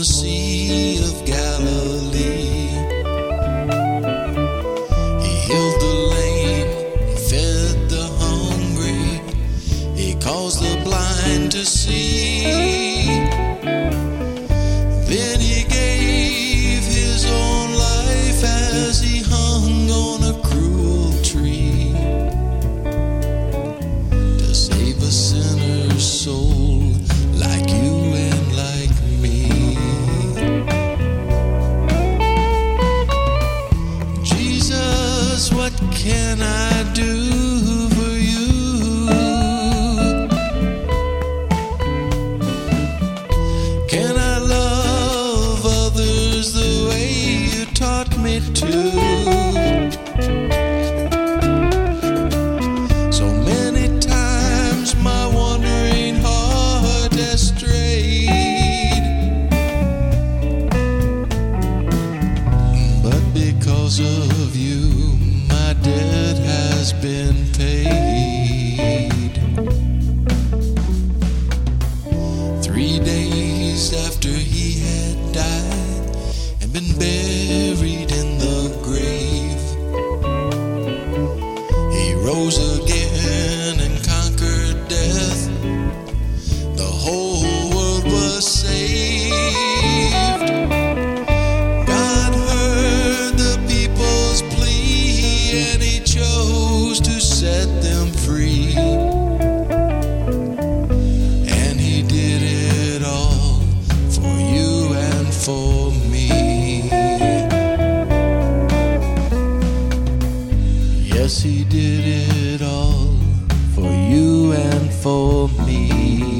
Sea of Galilee. He healed the lame, he fed the hungry, he caused the blind to see. Then he gave his own life as he hung on a cruel tree to save a sinner's soul like you and like me. Jesus, what can I do for you? Can I love others the way you taught me to? So many times my wandering heart has strayed, but because of you my debt has been paid. 3 days after he had died and been buried in the grave, he rose again and conquered death. The whole world was saved. God heard the people's plea and he chose to set them free. And he did it all for you and for me. Yes, he did it all for you and for me.